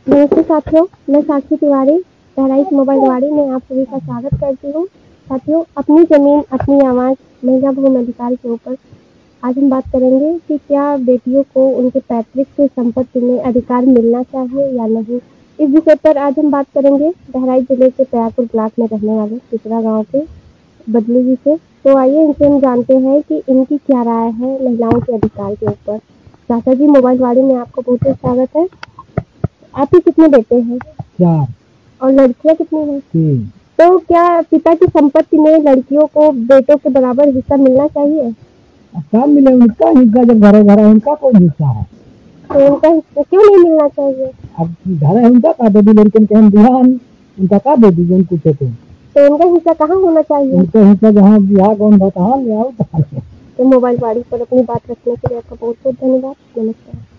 नमस्ते साथियों, मैं साक्षी तिवारी बहराइच मोबाइल वाड़ी में आप सभी का स्वागत करती हूँ। साथियों, अपनी ज़मीन अपनी आवाज़ महिला बहु अधिकार के ऊपर आज हम बात करेंगे कि क्या बेटियों को उनके पैतृक की संपत्ति में अधिकार मिलना चाहिए या नहीं। इस विषय पर आज हम बात करेंगे बहराइच जिले के प्रयागपुर ब्लॉक में रहने वाले पिपरा गाँव के बदलू जी से। तो आइए इनसे हम जानते हैं कि इनकी क्या राय है महिलाओं के अधिकार के ऊपर। चाचा जी, मोबाइल वाड़ी में आपका बहुत बहुत स्वागत है। आपके कितने बेटे हैं? 4। और लड़कियां कितनी हैं? 3। तो क्या पिता की संपत्ति में लड़कियों को बेटों के बराबर हिस्सा मिलना चाहिए? सब मिले, उनका हिस्सा जब घर घर है उनका कौन हिस्सा है? तो उनका हिस्सा क्यों नहीं मिलना चाहिए? अब घर है उनका का दे दी, लड़कन के हम बिहान उनका का दे दीजिए उनको पूछे तो उनका हिस्सा कहाँ होना चाहिए? उनका हिस्सा जहाँ बिहार कौन था तहाँ ले आओ। तो मोबाइल वाड़ी पर अपनी बात रखने के लिए आपका बहुत बहुत धन्यवाद। नमस्कार।